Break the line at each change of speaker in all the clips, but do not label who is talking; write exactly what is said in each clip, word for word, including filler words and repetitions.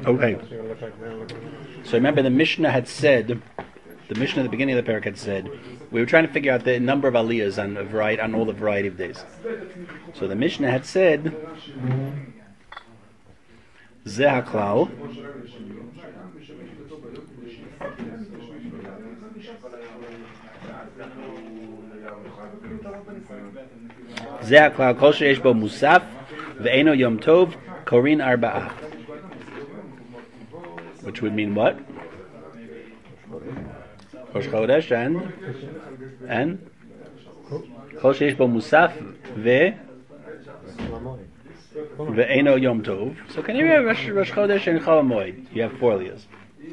Okay. So remember, the Mishnah had said, the Mishnah at the beginning of the parak had said, we were trying to figure out the number of aliyahs on a variety, on all the variety of days. So the Mishnah had said, Zeh haklal. Zeh haklal kol sheyesh bo musaf ve'eno yom tov korin arba'ah. Which would mean what? Rosh Chodesh and and Kol Sheish Bo Musaf ve ve'eno Yom Tov. So can you have Rosh, Rosh Chodesh and Chol Hamoed? You have four aliyahs.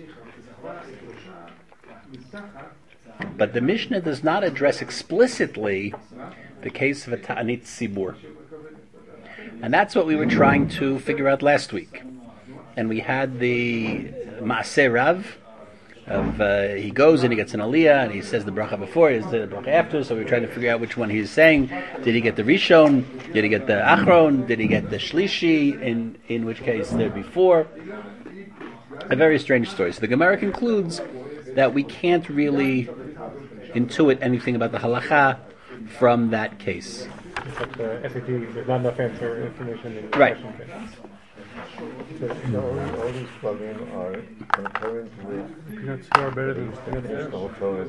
But the Mishnah does not address explicitly the case of a Ta'anit Tzibur. And that's what we were trying to figure out last week. And we had the Maaseh Rav of uh, he goes and he gets an aliyah and he says the bracha before, he says the bracha after. So we were trying to figure out which one he's saying. Did he get the Rishon? Did he get the Achron? Did he get the Shlishi? In in which case there before. A very strange story. So the Gemara concludes that we can't really intuit anything about the halacha from that case.
Except the S A T, there's not enough answer information in the
right.
So, so all, all these plugins are concurrent with
Peanuts are better than
the whole Torah.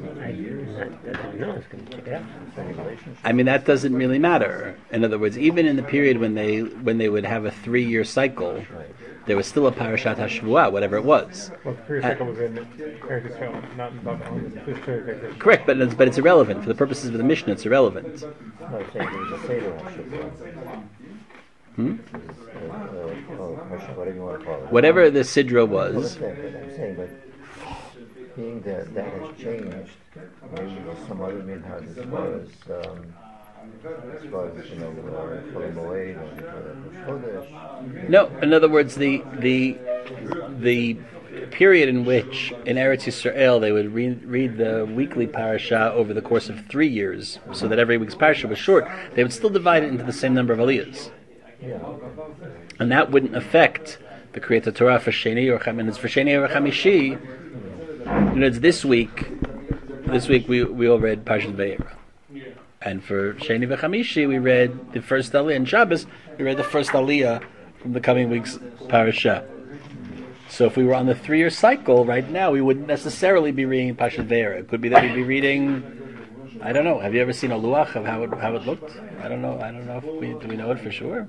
I mean, that doesn't really matter. In other words, even in the period when they when they would have a three-year cycle, there was still a Parashat HaShavua, whatever it was.
Well, the three-year cycle was in Eretz Yisrael, not in Babylon.
Correct, but it's, but it's irrelevant. For the purposes of the Mishnah, it's irrelevant.
No, I'm saying there was a Seder HaShavua.
Hmm?
Uh, uh, oh, whatever you want to call it.
Whatever the Sidra was.
I'm saying, but being that that has changed, maybe there's some other minhag as far as, um, as far as, you know, Chol Moed and Rosh Chodesh.
No, in other words, the the the period in which in Eretz Yisrael they would read, read the weekly parasha over the course of three years, so that every week's parasha was short, they would still divide it into the same number of aliyahs.
Yeah.
And that wouldn't affect the Kriyat Torah for Sheni or Cham, and it's for Sheni or Chamishi. You know, it's this week. This week we we all read Parshat Vayera, and for Sheni v'Chamishi we read the first aliyah. And Shabbos we read the first aliyah from the coming week's parasha. So if we were on the three-year cycle right now, we wouldn't necessarily be reading Parshat Vayera. It could be that we'd be reading. I don't know. Have you ever seen a luach of how it how it looked? I don't know. I don't know if we do we know it for sure.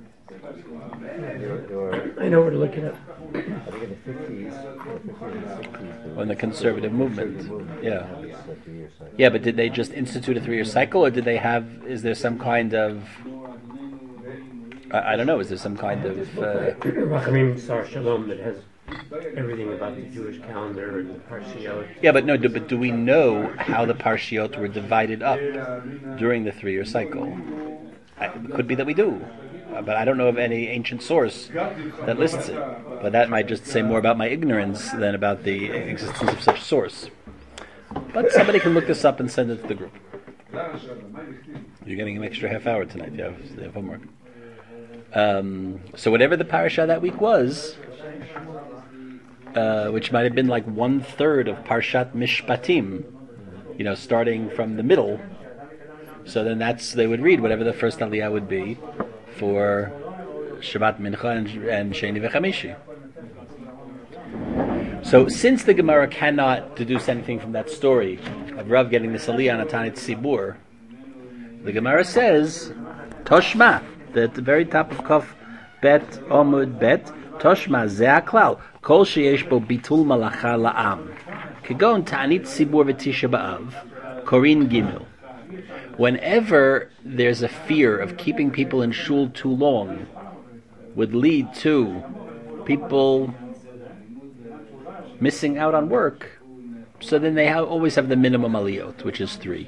I know what we're looking at.
I think in the fifties, sixties,
On the conservative movement,
movement,
yeah,
three-year cycle.
yeah. But did they just institute a three-year cycle, or did they have? Is there some kind of? I, I don't know. Is there some kind of? Uh,
Rachamim Sar Shalom that has everything about the Jewish calendar and the Parshiot.
yeah, but no. Do, but do we know how the parshiot were divided up during the three-year cycle? I, it could be that we do. But I don't know of any ancient source that lists it. But that might just say more about my ignorance than about the existence of such a source. But somebody can look this up and send it to the group. You're getting an extra half hour tonight. You have, you have homework. Um, so whatever the parasha that week was, uh, which might have been like one third of Parshat Mishpatim, you know, starting from the middle. So then that's they would read whatever the first aliyah would be for Shabbat Mincha and, and Sheni v'Chamishi. So since the Gemara cannot deduce anything from that story of Rav getting this aliyah on a Tanit Sibur, the Gemara says, Toshma, at the very top of Kaf Bet Omud Bet, Toshma Zeh Klal, Kol sheyesh bo bitul malacha la'am, Kegon Tanit Sibur v'Tisha B'Av, Korin Gimel. Whenever there's a fear of keeping people in shul too long would lead to people missing out on work, so then they have, always have the minimum aliyot, which is three.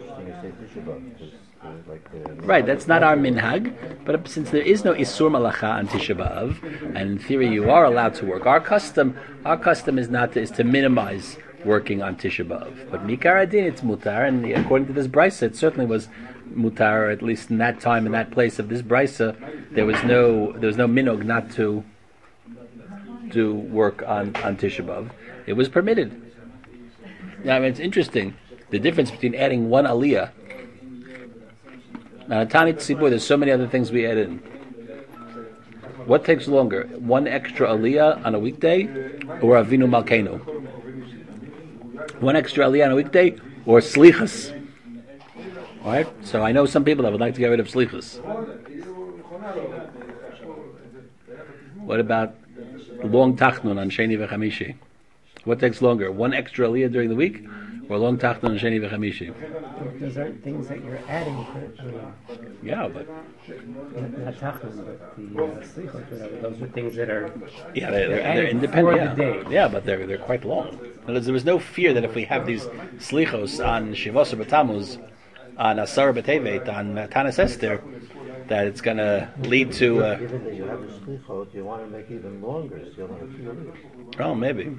Right, that's not our minhag, but since there is no isur malacha on Tisha B'Av, and in theory you are allowed to work, our custom, our custom is not to, is to minimize working on Tisha B'Av. But Mikar Adin, it's mutar, and according to this brisa, it certainly was mutar, at least in that time, in that place of this brisa, there was no there was no minog not to do work on, on Tisha B'Av, it was permitted. Now, I mean, it's interesting, the difference between adding one aliyah. Now, Tanit Tzibur, there's so many other things we add in. What takes longer, one extra aliyah on a weekday, or Avinu Malkeinu? One extra aliyah on a weekday, or Slichas? All right? So I know some people that would like to get rid of Slichas. What about long Tachnun on Sheni v'Chamishi? What takes longer, one extra aliyah during the week, or long Tachnun on Sheni v'Chamishi?
Those aren't things that you're adding. I mean,
yeah, but
not Tachnun, but the uh, Slichot, whatever. Those are things that are.
Yeah, they're, they're, they're
they're
independent.
for
Yeah.
the day.
yeah, but they're they're quite long. In other words, there was no fear that if we have these Slichos on Shivos B'Tammuz, on Asar B'Tevet, on Tanis Esther, that it's going to lead to. Uh,
Given that you have a slichot, you want to make it even longer, so you'll have to.
oh, maybe.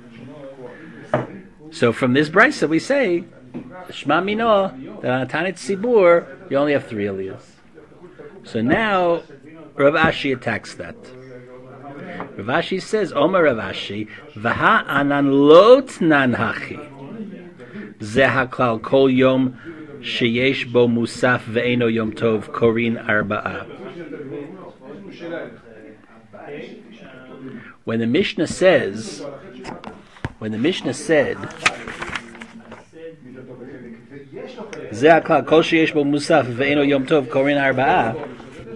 So from this brisa we say, Shma Mino, that on a Tanit Tzibur, you only have three aliyahs. So now, Rav Ashi attacks that. Rav Ashi says, Omer Rav Ashi, V'ha anan lo tnan hachi, Zeh haklal kol yom sheyesh bo musaf ve'eno yom tov korin arba'a. When the Mishnah says, when the Mishnah said, Zeh haklal kol sheyesh bo musaf ve'eno yom tov korin arba'a,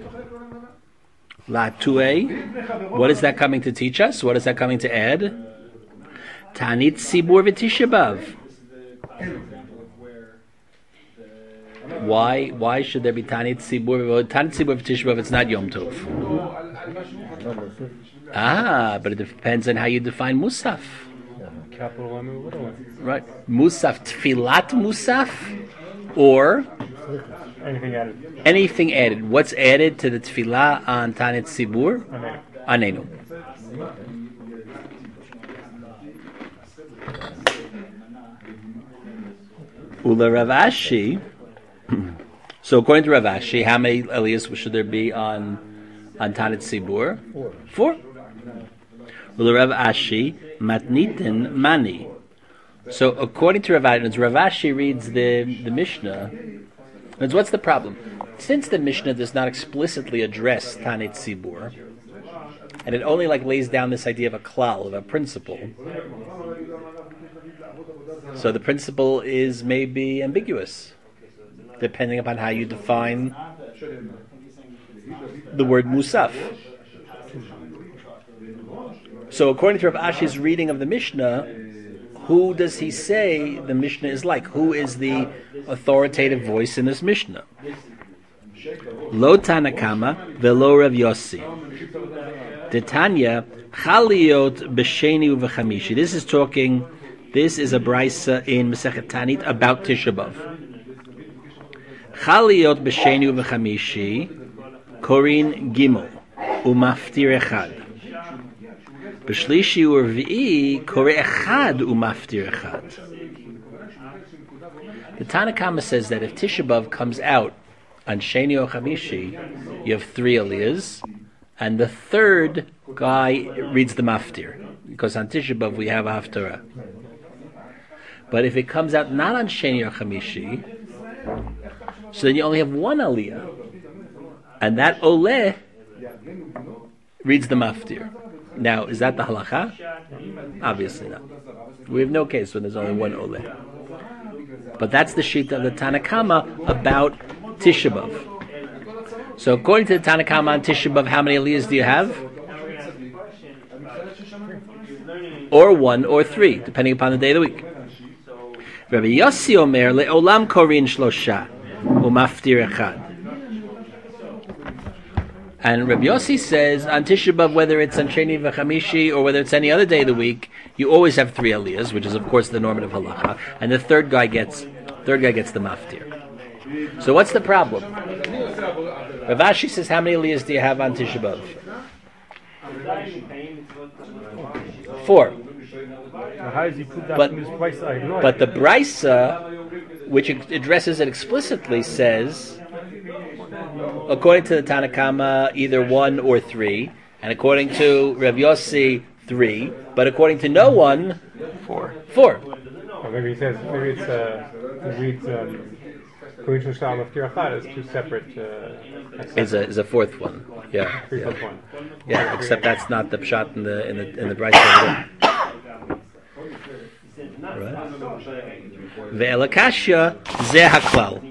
La Tu'eh, what is that coming to teach us? What is that coming to add? Tanit Tzibur v'Tisha B'Av. Why? Why should there be Tanit Tzibur? Tanit Tzibur v'Tisha B'Av. It's not Yom Tov. Ah, but it depends on how you define Musaf.
Capital M or little M.
Right? Musaf, Tfilat Musaf, or
Anything added?
anything added. What's added to the Tfilah on Tanit Tzibur? Anenu. Ula Rav Ashi. So according to Rav Ashi, how many aliyahs should there be on on Tanit Tzibur?
Four.
Four. Ula Rav Ashi matnitin mani. So according to Rav Ashi, Rav Ashi reads the the Mishnah. And what's the problem? Since the Mishnah does not explicitly address Tanit Tzibur, and it only like lays down this idea of a klal, of a principle, so the principle is maybe ambiguous, depending upon how you define the word musaf. So according to Rav Ashi's reading of the Mishnah, who does he say the Mishnah is like? Who is the authoritative voice in this Mishnah? Lo Tanakama velo Rav Yossi. Detanya Chaliot b'Sheni u'v'Chamishi. This is talking. This is a brisa in Masechet Tanit about Tisha B'Av. Chaliot b'Sheni u'v'Chamishi korin gimel u'maftir echad. B'shlishi u'rvi'i kore echad u'maftir echad. The Tanakama says that if Tisha B'Av comes out on Sheni or Chamishi, you have three aliyahs, and the third guy reads the maftir, because on Tisha B'Av we have a haftarah. But if it comes out not on Sheni or Chamishi, so then you only have one aliyah, and that oleh reads the maftir. Now, is that the halacha? Obviously not. We have no case when there's only one oleh. But that's the sheet of the Tanakama about Tisha B'Av. So according to the Tanakama on Tisha B'Av, how many aliyahs do you have? Or one or three, depending upon the day of the week. Rabbi Yossi Omer le'olam korin shlosha u'maftir echad. And Rabbi Yossi says on Tisha B'Av, whether it's on Sheni v'Chamishi or whether it's any other day of the week, you always have three aliyahs, which is of course the normative halacha, and the third guy gets third guy gets the maftir. So what's the problem? Rav Ashi says, how many aliyahs do you have on Tisha B'Av? Four.
How does he put that
But,
in this price? I have no
but the
idea.
brisa, which addresses it explicitly, says, according to the Tanakama, either one or three, and according to Rav Yossi, three, but according to no one,
Four.
four.
Or maybe he says, maybe it's, uh, he reads, um, Kohen Shalom of Kirachad as two separate, uh,
Is a is a fourth one. Yeah.
three
Yeah,
plus one.
yeah except that's not the pshat in the in the in the Brisa. Right. Ve'elakashya ze haklal.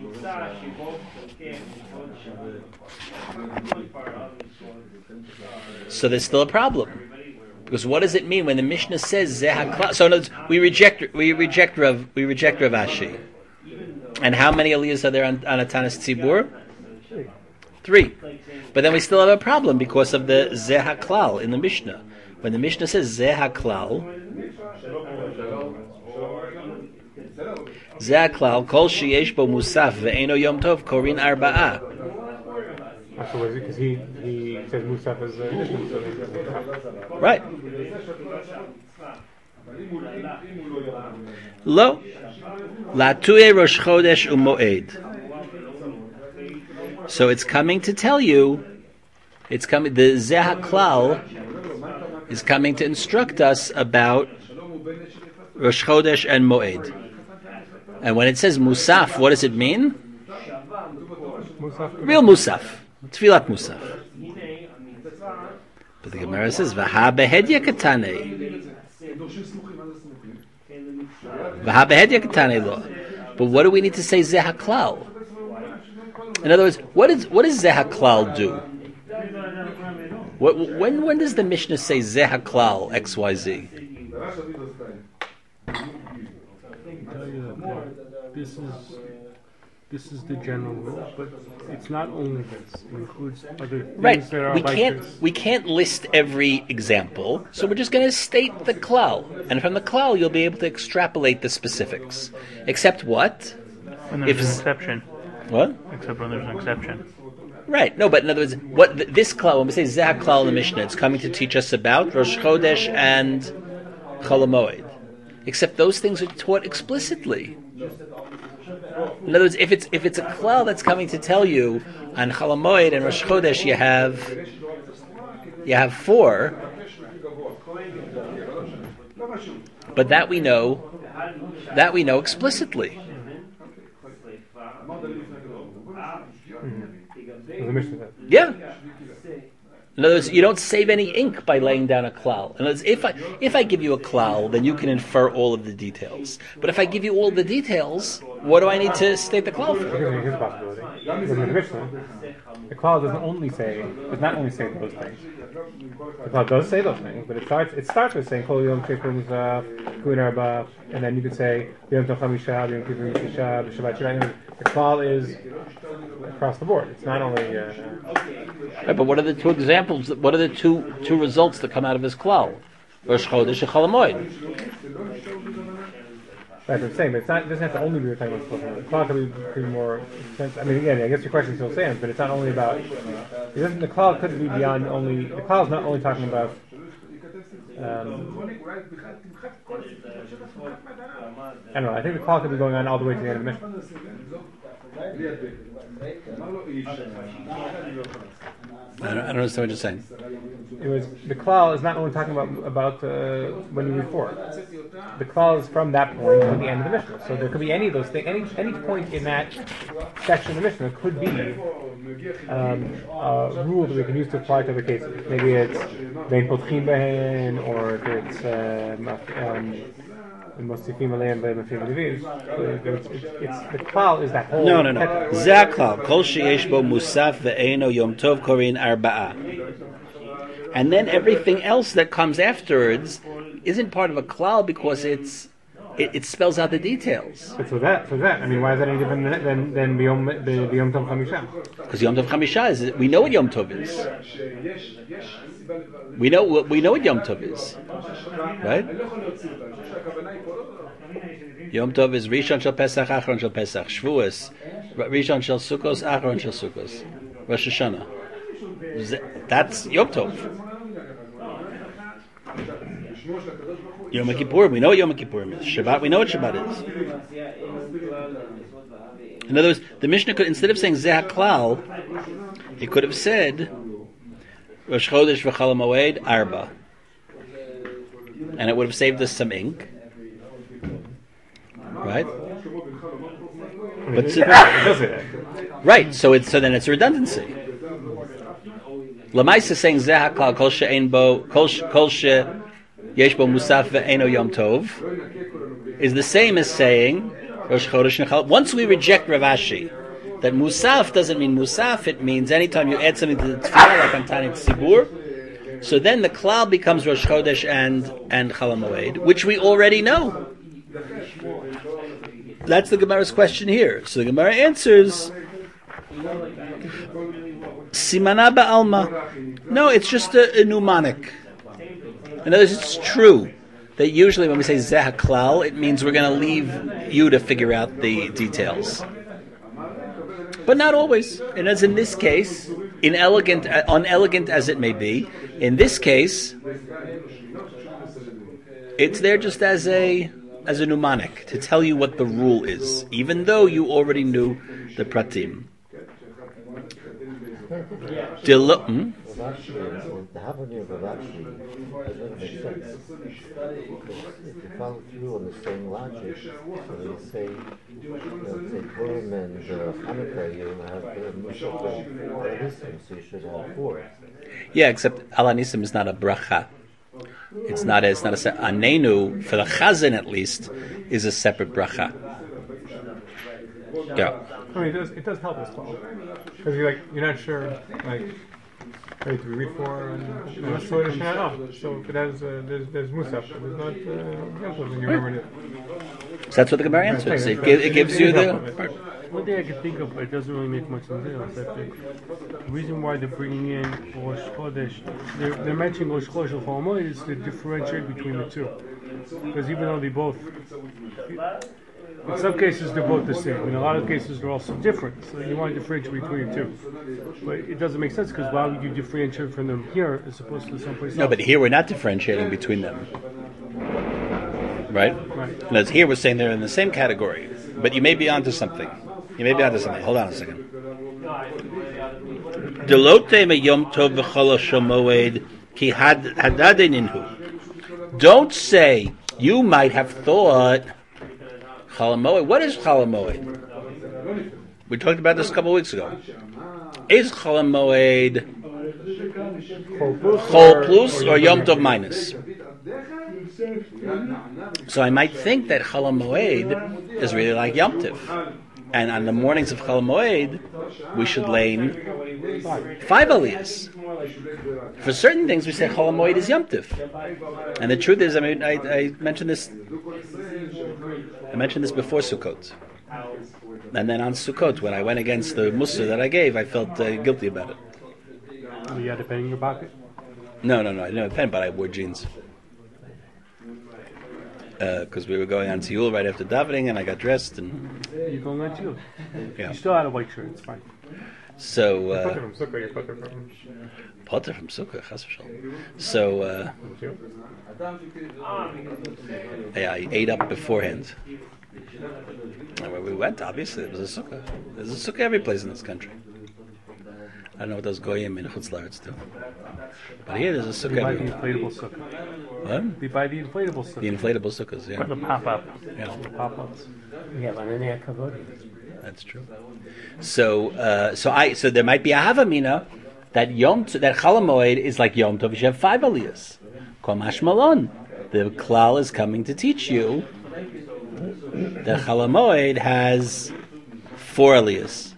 So there's still a problem. Because what does it mean when the Mishnah says ze haklal? So in other words, we reject we reject Rav we reject Rav Ashi. And how many aliyahs are there on, on a Tanis Tzibur? Three. But then we still have a problem because of the ze haklal in the Mishnah. When the Mishnah says ze haklal, ze haklal kol sheyesh bo musaf ve'eno yom tov korin arba'ah.
So was it because he, he says Musaf is a mission, so he's
Right. Lo. Latue Rosh Chodesh u'Moed. So it's coming to tell you, it's coming, the Ze HaKlal is coming to instruct us about Rosh Chodesh and Moed. And when it says Musaf, what does it mean?
Musaf.
Real Musaf. Tfilat Musaf. But the Gemara says, V'ha behedya katane. V'ha behedya katane lo. But what do we need to say Ze HaKlal? In other words, what is what does Ze HaKlal do? What, when when does the Mishnah say Ze HaKlal X Y Z?
This is this is the general rule, but it's not only this. It includes other things
Right.
that are
We
like
can't
this.
we can't list every example, so we're just going to state the klal, and from the klal you'll be able to extrapolate the specifics. Except what?
When there's
If-
an exception.
What?
Except when there's an exception.
Right. No, but in other words, what th- this klal, when we say Ze HaKlal in the Mishnah, it's coming to teach us about Rosh Chodesh and Chol HaMoed. Except those things are taught explicitly. In other words, if it's if it's a klal that's coming to tell you on Chol HaMoed and Rosh Chodesh you have you have four, but that we know that we know explicitly.
The Mishnah says.
Yeah. In other words, you don't save any ink by laying down a klal. In other words, if I if I give you a klal, then you can infer all of the details. But if I give you all the details, what do I need to state the klal for?
Here's here's a possibility. Because in the Mishnah, the Klal doesn't only say, does not only say those things. The Klal does say those things, but it starts it starts with saying Kol Yom Kippur Musaf, Kuin Arba, and then you could say Yom Tov Chamisha, Yom Kippur Mishisha, Shabbat Shirayim. The Klal is across the board. It's not only. Uh,
Right, but what are the two examples? What are the two two results that come out of this klal? Rosh Chodesh and Chol HaMoed.
That's what I'm saying, but it's not, it doesn't have to only be talking about Klal. The Klal could be, could be more. I mean, again, I guess your question still stands, but it's not only about. It doesn't, the Klal could be beyond only. The Klal is not only talking about. Um, I don't know. I think the Klal could be going on all the way to the end of the Mishnah.
I don't, I don't understand what you're saying.
It was the klal is not only talking about about uh, when you read four. The klal is from that point to the end of the Mishnah. So there could be any of those things. Any any point in that section of the Mishnah could be um, a rule that we can use to apply to other cases. Maybe it's vein potchim behen, or if it's um, Mostifim Aleim ve'Mafim Levim. It's it's the klal is that whole.
No, no, no. Ze HaKlal. Kol sheyesh bo musaf ve'eno yom tov korin arba'ah. And then everything else that comes afterwards isn't part of a klal because it's it, it spells out the details.
But for that, for that, I mean, why is that any different than than than B'yom B'yom Tov Chamisha?
Because Yom Tov Chamisha is we know what Yom Tov is. We know what we know what Yom Tov is, right? Yom Tov is Rishon Shel Pesach, Achron Shel Pesach, Shavuos, Rishon Shel Sukkos, Achron Shel Sukkos, Rosh Hashanah. That's Yom Tov. Yom Kippur, we know what Yom Kippur is. Shabbat, we know what Shabbat is. In other words, the Mishnah could, instead of saying Ze HaKlal, it could have said Rosh Chodesh v'Chol HaMoed Arba. and it would have saved us some ink, right? But
It does say that.
right, so it's so then it's a redundancy. Lamaisa saying Zeh HaKlal Kol She'ein Bo Kol She Kol She Yesh Bo Musaf Ve'eino Yom Tov is the same as saying Rosh Chodesh Nechal. Once we reject Rav Ashi that Musaf doesn't mean Musaf, it means anytime you add something to the Tefillah, like on Tanit Tzibur. So then the klal becomes Rosh Chodesh and and Chol HaMoed, which we already know. That's the Gemara's question here. So the Gemara answers, Simana ba'alma. No, it's just a, a mnemonic. In other words, it's true that usually when we say Zeh HaKlal, it means we're going to leave you to figure out the details. But not always. And as in this case, inelegant, uh, unelegant as it may be, in this case, it's there just as a as a mnemonic to tell you what the rule is, even though you already knew the pratim. Dilo- hmm?
Rav Ashi, the Havani of Rav Ashi doesn't make sense. Because if you follow through on the same logic, so you say, you know, say Purim and uh, Hanukkah, you have the Musaf and Alanissim, so you should have four.
Yeah, except Alanissim is not a bracha. It's not a, it's not a se- Anenu, for the Chazan at least, is a separate bracha. Yeah.
I mean, it does, it does help us well. Because you're like, you're not sure, like, right, do we read for and you know, so it's not off. So if it has, uh, there's, there's Musaf, but there's not, uh, Yom Tov, and you remember it.
So that's what the Gemara answers. It, gi- it gives you the...
One thing I can think of, but it doesn't really make much sense, is that the reason why they're bringing in Rosh Chodesh, they're, they're mentioning Rosh Chodesh and Chol HaMoed is to differentiate between the two. Because even though they both, in some cases they're both the same, in a lot of cases they're also different, so you want to differentiate between the two. But it doesn't make sense, because why would you differentiate from them here as opposed to someplace else?
No, but here we're not differentiating between them. Right?
Right.
Whereas here we're saying they're in the same category. But you may be onto something. You may be onto something. Hold on a second. Delote me Yom Tov v'chol HaShomoed ki hadadeninhu. Don't say, you might have thought, Chol HaMoed. What is Chol HaMoed? We talked about this a couple of weeks ago. Is Chol HaMoed Chol plus or Yom Tov minus? So I might think that Chol HaMoed is really like Yom Tov. And on the mornings of Chol HaMoed, we should lane five aliyahs. For certain things, we say Chol HaMoed is Yom Tov. And the truth is, I mean, I, I mentioned this. I mentioned this before Sukkot. And then on Sukkot, when I went against the Mussar that I gave, I felt uh, guilty about it.
You had a pen in your pocket?
No, no, no. I didn't have a pen, but I wore jeans. Because uh, we were going on Tiyul right after davening, and I got dressed, and
You're going on too.
yeah.
You still had a white shirt, it's fine.
So
Potter
uh,
from Sukkah, you Potter from...
Potter from Sukkah, chas v'shalom. So uh, yeah, I ate up beforehand. And where we went, obviously, it was a sukkah. There's a sukkah every place in this country. I don't know what those goyim in Chutz La'aretz do, but here there's a
We
sukkah
buy the
everywhere.
inflatable sukkah.
What?
We buy the inflatable
The
sukkah.
inflatable sukkahs,
Or
yeah,
the pop-up.
yeah,
The pop-ups.
that's true. So, uh, so I, so there might be a havamina that Yom T- that Chol HaMoed is like Yom Tov. You should have five aliyahs. Kol mash malon. The klal is coming to teach you that Chol HaMoed has four aliyahs.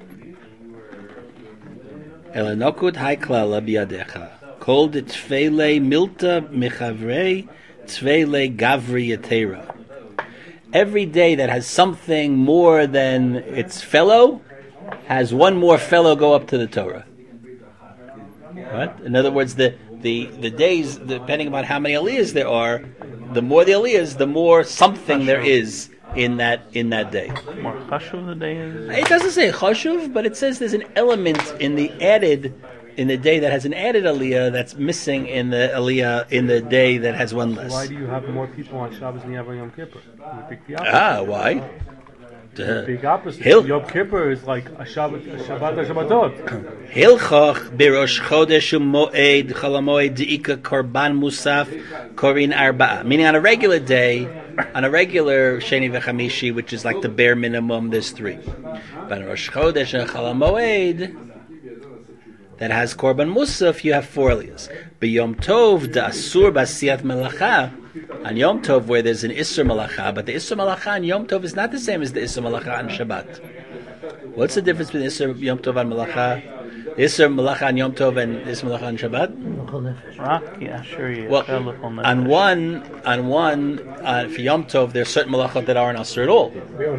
Elanokut hai klala biyadecha. Kol de tfeile milta mechavrei tfeile gavri yatera. Every day that has something more than its fellow has one more fellow go up to the Torah. Right? In other words, the, the, the days, depending upon how many aliyahs there are, the more the aliyahs, the more something there is in that in that day.
More chashuv the day is.
It doesn't say chashuv, but it says there's an element in the added in the day that has an added aliyah that's missing in the aliyah in the day that has one less.
Why do you have more people on Shabbos than you have on Yom Kippur? You pick the opposite.
Ah, why?
The big opposite.
Hil-
Yom Kippur is like a Shabbat, a Shabbat, a Shabbatot.
Hilchach birosh chodesh u'moed cholamoed deika korban musaf korin arba'a. Meaning on a regular day, on a regular sheni v'chamishi, which is like the bare minimum, there's three. But on Rosh Chodesh and Cholamoed, that has korban musaf, you have four aliyahs. B'yom tov da asur b'asiyat melacha. On Yom Tov, where there's an Isser Malacha, but the Isser Malacha on Yom Tov is not the same as the Isser Malacha on Shabbat. What's the difference between Isser Yom Tov and Malacha? The Isser Malacha on Yom Tov and Isser Malacha on Shabbat?
Rock, yeah, sure. Yeah.
Well, on one, on one, uh, for Yom Tov, there are certain malachot that aren't asur at all,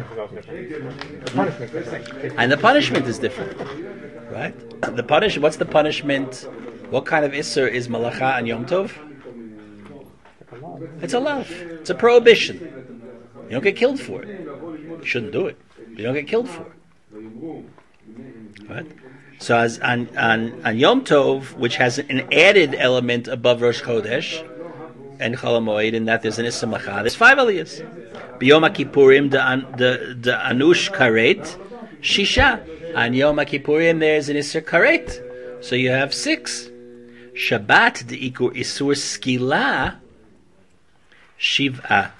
and the punishment is different, right? The punish. What's the punishment? What kind of Isser is Malacha on Yom Tov? It's a lav. It's a prohibition. You don't get killed for it. You shouldn't do it. You don't get killed for it. Right? So as on, on, on Yom Tov, which has an added element above Rosh Chodesh and Chol HaMoed, in that there's an Issa Malacha, there's five aliyahs. B'Yom HaKippurim, the the Anush Karet, Shisha. On Yom HaKippurim, there's an Issa Karet. So you have six. Shabbat, the Ikur Isur Skila, Shiv'ah.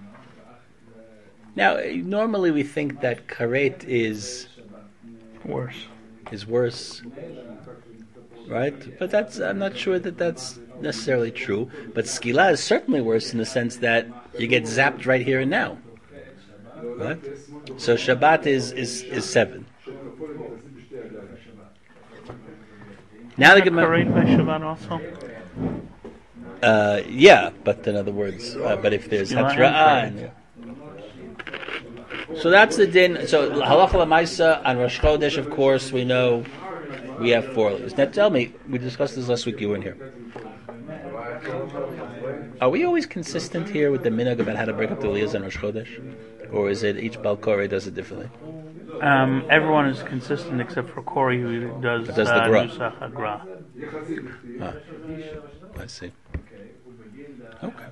Now, normally we think that karet is
worse.
Is worse, right? But that's I'm not sure that that's necessarily true. But skila is certainly worse in the sense that you get zapped right here and now, right? So Shabbat is is, is seven. Now the Gemara.
Karet by Shabbat also.
Uh, yeah, but in other words, uh, but if there's hatra'ah, so that's the din. So halacha l'maisa on Rosh Chodesh, of course, we know we have four aliyahs. Now, tell me, we discussed this last week. You weren't here. Are we always consistent here with the minhag about how to break up the aliyahs on Rosh Chodesh, or is it each Bal Koreh does it differently?
Um, everyone is consistent except for Corey, who does,
does
uh,
the gra.
Nusach HaGra.
Ah, I see. Okay.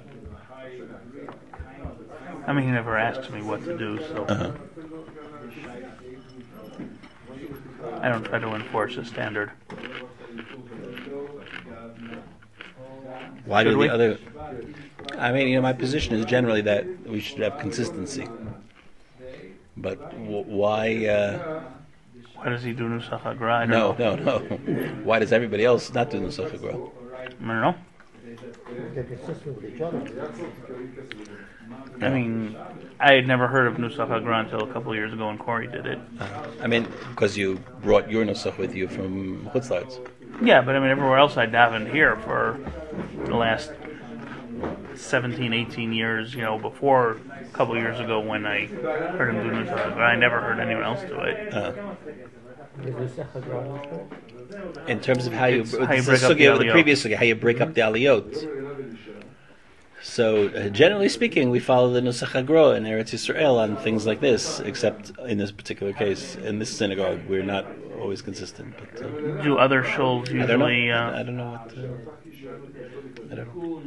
I mean, he never asked me what to do, so
Uh-huh.
I don't try to enforce a standard.
Why
Should
do
we?
the other? I mean, you know, my position is generally that we should have consistency. But w- why? Uh,
Why does he do Nusach HaGra? I don't
no,
know.
no, no. Why does everybody else not do Nusach HaGra?
I don't know.
They're consistent with each other.
I mean, I had never heard of Nusach HaGra until a couple of years when Corey did it.
I mean, because you brought your Nusach with you from Chutz La'aretz.
Yeah, but I mean, everywhere else I davened here for the last seventeen, eighteen years, you know, before a couple of years ago when I heard him do Nusach HaGra, I never heard anyone else do it.
Uh,
Is this a Chagra?
in terms of how you,
It's how you
it's
break
the
up the
sugya of the
aliyot.
previous sugya, how you break up the aliyot. So, uh, generally speaking, we follow the Nusach HaGra in Eretz Yisrael on things like this, except in this particular case, in this synagogue, we're not always consistent. But uh,
Do other shuls
I don't know.
usually? Uh,
I don't know what. Uh, I don't know.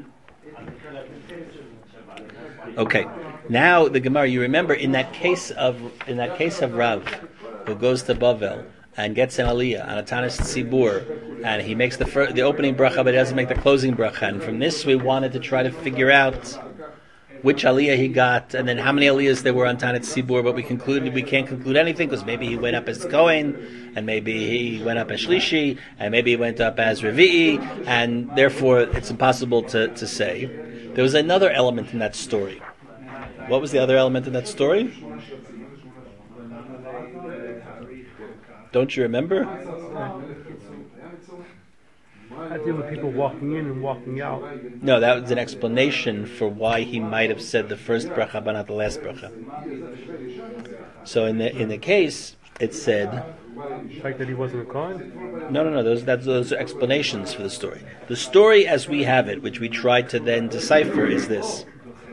Okay, now the Gemara. You remember in that case of in that case of Rav, who goes to Bavel and gets an aliyah on a Tanis Tzibur, and he makes the fir- the opening bracha, but he doesn't make the closing bracha. And from this, we wanted to try to figure out which aliyah he got, and then how many aliyahs there were on Tanis Tzibur. But we concluded we can't conclude anything because maybe he went up as Kohen, and maybe he went up as Shlishi, and maybe he went up as Revi'i, and therefore it's impossible to, to say. There was another element in that story. What was the other element in that story? Don't you remember?
I deal with people walking in and walking out.
No, that was an explanation for why he might have said the first bracha but not the last bracha. So in the in the case, it said,
The fact that he wasn't a Kohen?
no, no, no. Those that's, those are explanations for the story. The story as we have it, which we tried to then decipher, is this.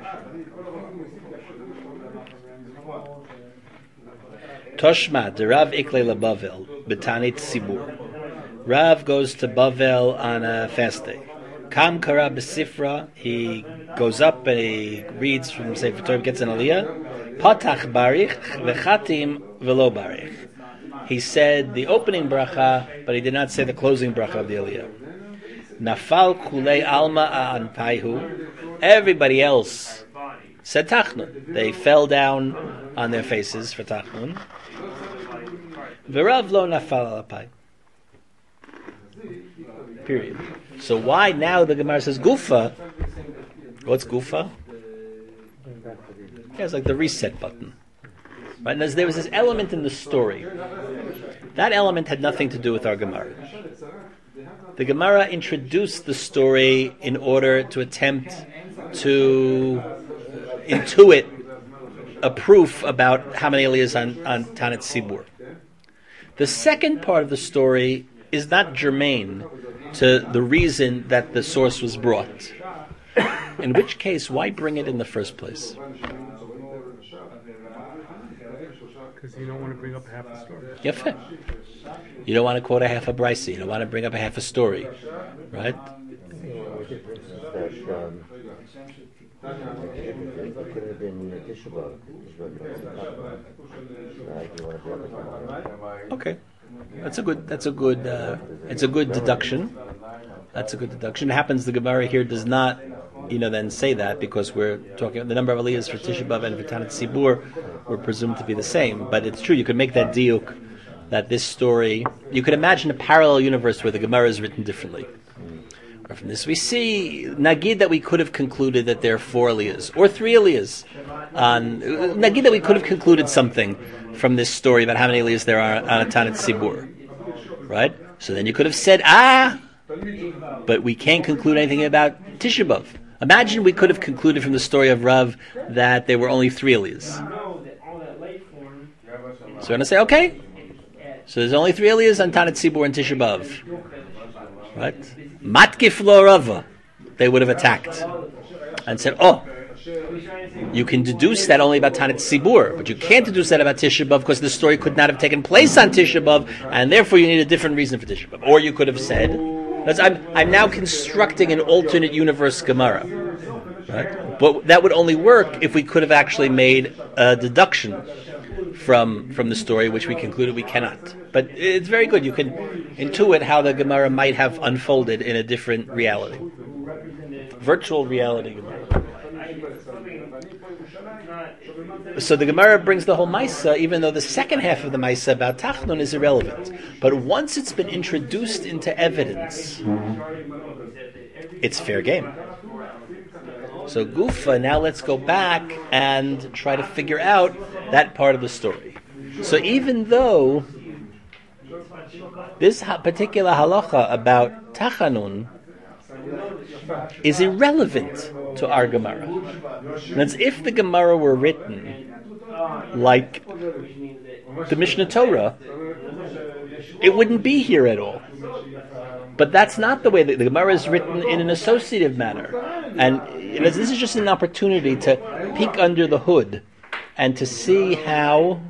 Toshma de Rav Ikle LaBavel B'Tanit Tzibur. Rav goes to Bavel on a fast day. Kam Kara B'Sifra. He goes up and he reads from Sefer Torah, gets an aliyah. Patach barich v'chatim v'lo barich. He said the opening bracha, but he did not say the closing bracha of the Aliyah. Nafal kulei alma an paihu. Everybody else said Tachnun. They fell down on their faces for Tachnun. V'Rav lo nafal al pai. Period. So why now the Gemara says Gufa? What's Gufa? Yeah, it's like the reset button. Right? And there was this element in the story. That element had nothing to do with our Gemara. The Gemara introduced the story in order to attempt to intuit a proof about how many aliyahs on, on Tanit Sibur. The second part of the story is not germane to the reason that the source was brought. In which case, why bring it in the first place?
Because you don't want to bring up half the story.
Yafeh. You don't want to quote a half a brisa. You don't want to bring up a half a story, right?
That, um, it could have been Tisha B'Av.
Okay, that's a good. That's a good. Uh, it's a good deduction. That's a good deduction. It happens the Gemara here does not, you know, then say that because we're talking the number of aliyahs for Tisha B'Av and for Tanit Sibur were presumed to be the same. But it's true. You could make that diuk that this story. You could imagine a parallel universe where the Gemara is written differently. Or from this we see nagid that we could have concluded that there are four aliyahs or three aliyahs. On nagid that we could have concluded something from this story about how many aliyahs there are on a Tanit Sibur, right? So then you could have said ah, but we can't conclude anything about Tisha B'Av. Imagine we could have concluded from the story of Rav that there were only three aliyahs. So we're going to say okay. So there's only three aliyahs on Tanit Sibur and Tisha B'Av, right? Matkif lo Rava, they would have attacked and said, "Oh, you can deduce that only about Tanit Sibur, but you can't deduce that about Tisha B'Av because the story could not have taken place on Tisha B'Av, and therefore you need a different reason for Tisha B'Av." Or you could have said, "I'm I'm now constructing an alternate universe Gemara, right?" But that would only work if we could have actually made a deduction from from the story, which we concluded we cannot. But it's very good. You can intuit how the Gemara might have unfolded in a different reality. Virtual reality Gemara. So the Gemara brings the whole Maisa, even though the second half of the Maisa about Tachnun is irrelevant. But once it's been introduced into evidence, it's fair game. So Gufa, now let's go back and try to figure out that part of the story. So even though this particular halacha about Tachanun is irrelevant to our Gemara, and it's if the Gemara were written like the Mishnah Torah, it wouldn't be here at all. But that's not the way that the Gemara is written in an associative manner. And you know, this is just an opportunity to peek under the hood and to see how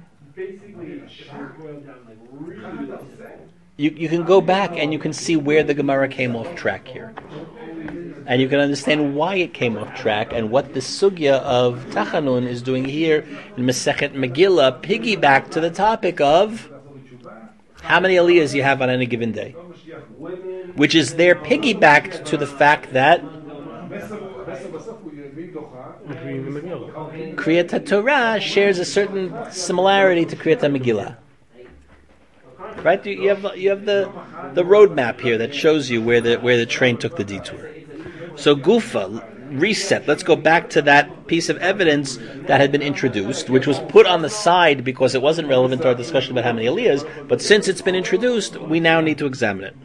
you, you can go back and you can see where the Gemara came off track here. And you can understand why it came off track and what the sugya of Tachanun is doing here in Masechet Megillah, piggyback to the topic of how many aliyahs you have on any given day. Which is there piggybacked to the fact that Kriyat HaTorah shares a certain similarity to Kriyat HaMegillah. Right? You have you have the the roadmap here that shows you where the where the train took the detour. So Gufa, reset. Let's go back to that piece of evidence that had been introduced, which was put on the side because it wasn't relevant to our discussion about how many aliyahs. But since it's been introduced, we now need to examine it.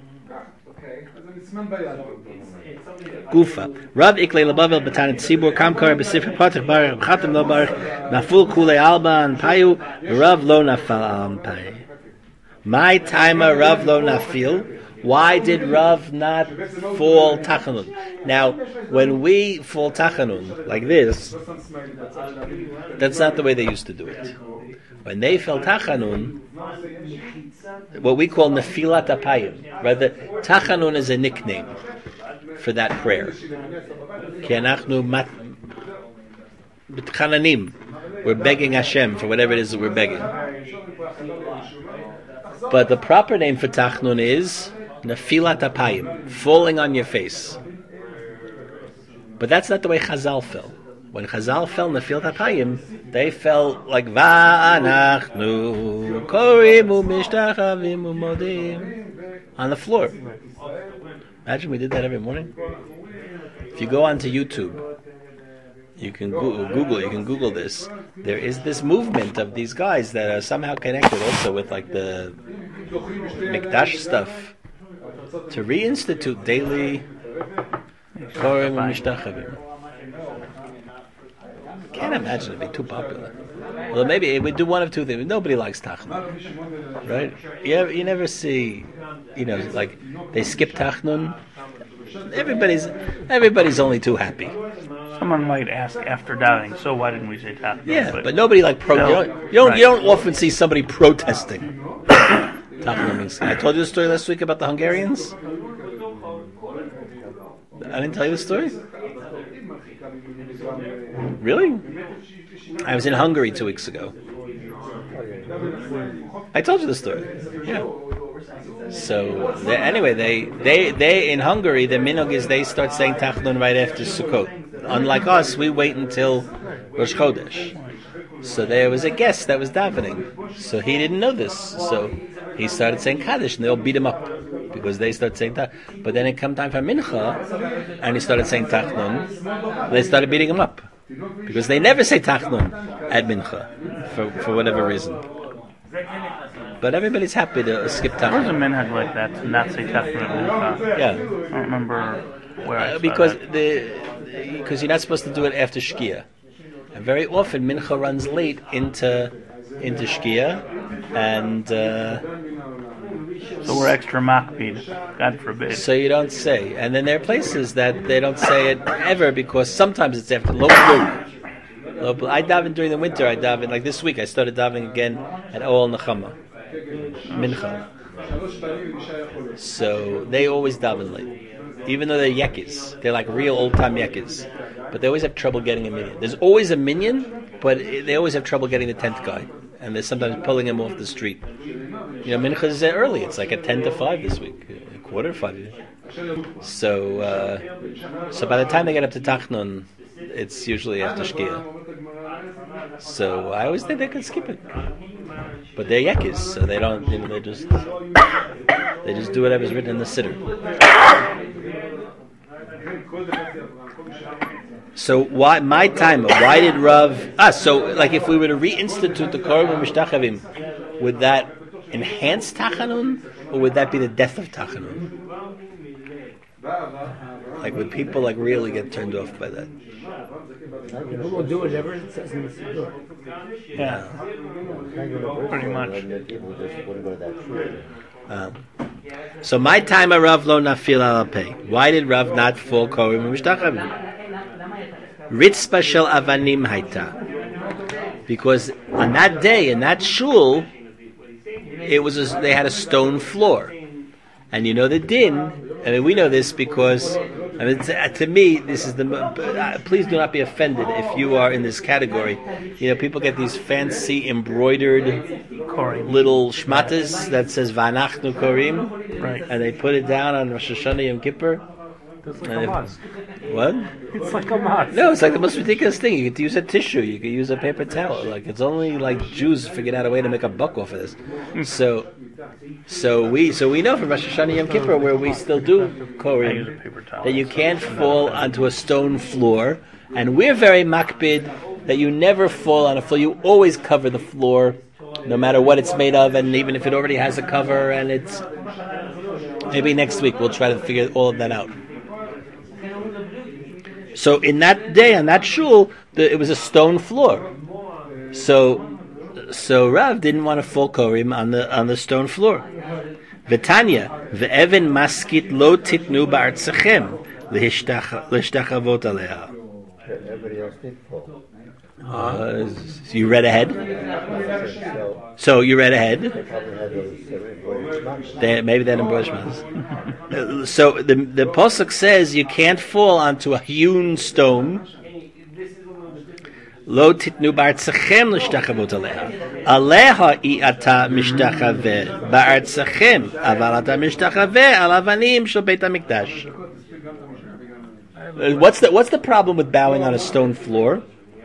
Gufa. Rav Iklei Labavel B'Tanit Sibur Kamkar B'Sifri Patach Bar Chatem Lo Bar Naful Kulei Alba and Payu Rav Lo Nafal Al Payu. My timer Rav Lo Nafil. Why did Rav not fall Tachanun? Now, when we fall Tachanun like this, that's not the way they used to do it. When they fell Tachanun, what we call Nefilat Apayim, rather, Tachanun is a nickname for that prayer. Ki anachnu mat b'tchananim. we're begging Hashem for whatever it is that we're begging. But the proper name for Tachnun is Nefilat Apayim, falling on your face. But that's not the way Chazal fell. When Chazal fell Nefilat Apayim, they fell like Va'anachnu Korim u'mishtachavim u'modim on the floor. Imagine we did that every morning. If you go onto YouTube, you can Google, Google, you can Google this. There is this movement of these guys that are somehow connected also with like the Mikdash stuff to reinstitute daily Korim u'mishtachavim. Can't imagine it being too popular. Well, maybe we do one of two things. Nobody likes Tachnun, right? You, ever, you never see, you know, like they skip Tachnun. Everybody's everybody's only too happy.
Someone might ask after davening, so why didn't we say Tachnun?
Yeah, but, but nobody like pro.
No.
You don't you don't,
Right.
you don't often see somebody protesting. Tachnun means. I told you the story last week about the Hungarians. I didn't tell you the story. Really? I was in Hungary two weeks ago. I told you the story. Yeah. So they, anyway, they, they they in Hungary the minhag is they start saying Tachnun right after Sukkot. Unlike us, we wait until Rosh Chodesh. So there was a guest that was davening. So he didn't know this. So he started saying Kaddish, and they all beat him up because they started saying that. But then it come time for Mincha, and he started saying Tachnun. They started beating him up because they never say Tachnun at Mincha for for whatever reason. But everybody's happy to skip
There's a
Tachnun.
minhag like that to not say Tachnun at Mincha.
Yeah,
I don't remember where I
uh,
saw
because
that.
the because you're not supposed to do it after Shkia, and very often Mincha runs late into into Shkia, and uh,
So we're extra makpid, God forbid.
so you don't say. And then there are places that they don't say it ever because sometimes it's after low blue. Low blue. I daven during the winter. I daven like this week. I started davening again at Oel Nechama, Mincha. So they always daven late. Even though they're yekis, they're like real old time yekis, but they always have trouble getting a minyan. There's always a minyan, but it, they always have trouble getting the tenth guy, and they're sometimes pulling him off the street. You know, mincha is there early. It's like at ten to five this week, a quarter to five. So, uh, so by the time they get up to Tachnun, it's usually after Shkia. So I always think they could skip it, but they're yekis, so they don't. You know, they just they just do whatever's written in the siddur. So why my time? Why did Rav? Ah, so like if we were to reinstitute the Korban Mishtachavim, would that enhance Tachanun, or would that be the death of Tachanun? Like would people like really get turned off by that?
People will do whatever it says in the Siddur.
Yeah, pretty much.
People just wouldn't go to that tree.
Um, so my time of Rav lo nafil al pei. Why did Rav not fall Korban Mishtachavim? Ritzpa shel avanim haita. Because on that day in that shul, it was a, they had a stone floor, and you know the din. I mean, we know this because I mean, to, to me, this is the. Uh, please do not be offended if you are in this category. You know, people get these fancy embroidered
Korim.
little shmatas that says "Vanachnu Korim,"
Right.
and they put it down on Rosh Hashanah Yom Kippur.
It's like
And
a
if-
mosque.
What?
It's like a mosque.
No, it's like the most ridiculous thing. You could use a tissue. You could use a paper towel. Like it's only like Jews figured out a way to make a buck off of this. So, so we so we know from Rosh Hashanah Yom Kippur where we still do
I use a
Korim
paper towel.
that you can't fall onto a stone floor, and we're very makbid that you never fall on a floor. You always cover the floor, no matter what it's made of, and even if it already has a cover. And it's maybe next week we'll try to figure all of that out. So in that day, on that shul, the, it was a stone floor. So, so Rav didn't want to fall korim on the on the stone floor. V'tanya ve'even maskit lo titnu ba'artzachem l'hishtachavot aleha.
Everybody else did fall.
Uh, so you read ahead.
So
So you read ahead.
they probably had those uh, embroidered marks.
They, maybe that embroiderment. So the the pasuk says you can't fall onto a hewn stone Lo titnu ba'artzachem l'shtachavot aleha. Aleha I ata mishtachave ba'artzachem, aval ata mishtachave al avanim shel Beit HaMikdash. What's the what's the problem with bowing on a stone floor?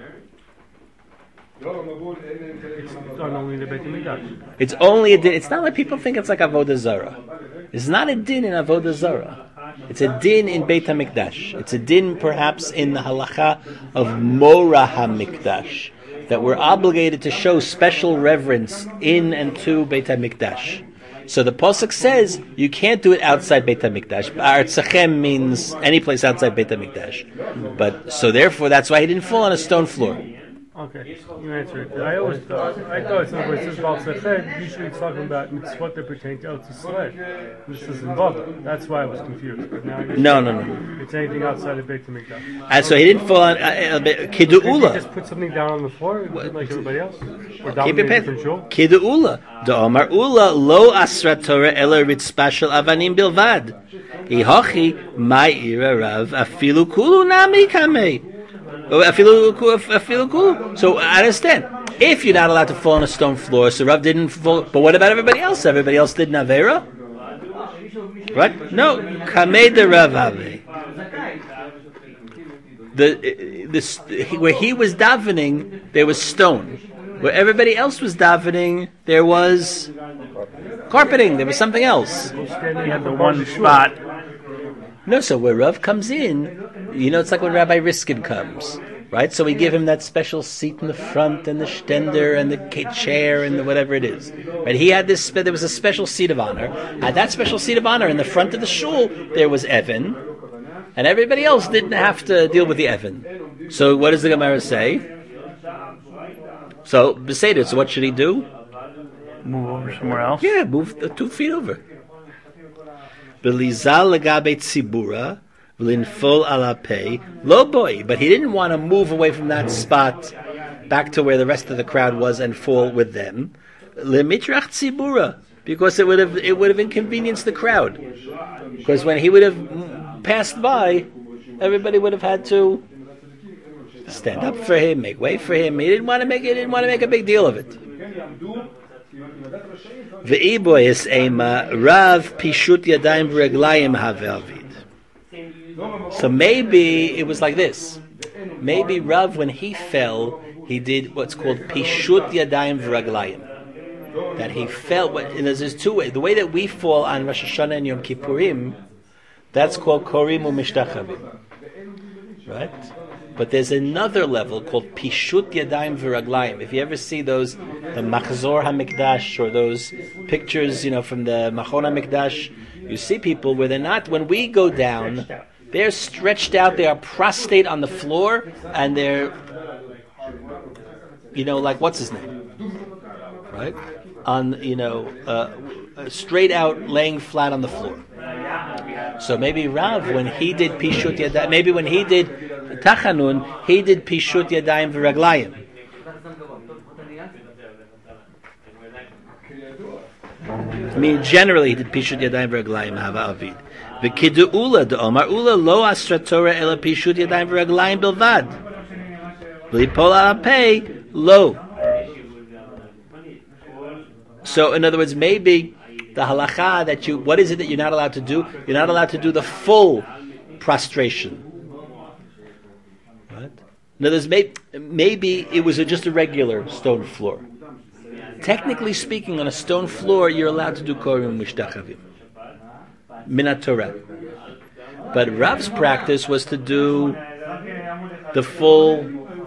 It's only the Beit HaMikdash.
It's only a din. It's not like people think it's like avodah zara. It's not a din in avodah zara. It's a din in Beit HaMikdash. It's a din perhaps in the halacha of Mora HaMikdash, that we're obligated to show special reverence in and to Beit HaMikdash. So the Pasuk says you can't do it outside Beit HaMikdash. Artzachem means any place outside Beit HaMikdash. But so therefore that's why he didn't fall on a stone floor.
Okay, you answered it. I always thought, I thought it's not where it says Baal Seched, usually it's talking about mitzvot that pertain to Eretz Yisrael. This is in Bava. That's why I was confused. But now
No, no, no.
It's anything outside of Beit HaMikdash.
And so he didn't fall on uh, uh,
Did he
Kidu'ula.
just put something down on the floor like everybody else? Or
Keep
dominate
it
a
paid.
different shul?
Kidu'ula. The Omar Ula lo asra Torah ela ritzpa shel avanim bilvad. Ihochi ma'ira rav afilu kulu nami kamei. So I understand. If you're not allowed to fall on a stone floor, so Rav didn't fall. But what about everybody else? Everybody else did Navera? Right? No. Kamei de Rav Ave. The, this, where he was davening, there was stone. Where everybody else was davening, there was carpeting. There was something else.
You had the one spot.
No, so where Rav comes in, you know, it's like when Rabbi Riskin comes, right? So we give him that special seat in the front, and the stender, and the chair, and the whatever it is. Right? He had this. There was a special seat of honor. At that special seat of honor, in the front of the shul, there was Evan, and everybody else didn't have to deal with the Evan. So what does the Gemara say? So Beseder. So what should he do?
Move over somewhere else.
Yeah, move the two feet over. Belizal legabe tzibura, v'linfol ala pei, lo boy. But he didn't want to move away from that spot back to where the rest of the crowd was and fall with them. Lemitrach tzibura, because it would have it would have inconvenienced the crowd. Because when he would have passed by, everybody would have had to stand up for him, make way for him. He didn't want to make it. He didn't want to make a big deal of it. Ve'iboyes ema Rav pishut yadayim v'reglayim have'avid. So maybe it was like this. Maybe Rav, when he fell, he did what's called pishut yadayim v'reglayim. That he fell. And there's two ways. The way that we fall on Rosh Hashanah and Yom Kippurim, that's called korim u'mishtachavim. Right? But there's another level called Pishut Yadayim V'Raglayim. If you ever see those, the Machzor HaMikdash, or those pictures, you know, from the Machon HaMikdash, you see people where they're not, when we go down, they're stretched out, they are prostrate on the floor, and they're, you know, like, what's his name? Right? On, you know, uh, straight out, laying flat on the floor. So maybe Rav, when he did Pishut Yadayim, maybe when he did Tachanun, he did Pishut Yadayim V'Raglayim. I mean, generally he did Pishut Yadayim V'Raglayim Hava Avid. V'Kidu Ula D'Omar Ula Lo Asra Torah Ela Pishut Yadayim V'Raglayim Bilvad. V'Lipol Al Pei Lo. So, in other words, maybe the halacha that you, what is it that you're not allowed to do? You're not allowed to do the full prostration. Right? In other words, maybe, maybe it was a, just a regular stone floor. Technically speaking, on a stone floor, you're allowed to do korim mishtachavim, minat Torah. But Rav's practice was to do the full,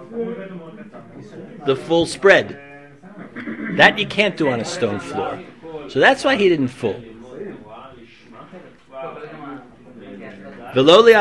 the full spread. That you can't do on a stone floor. So that's why he didn't fall. Lo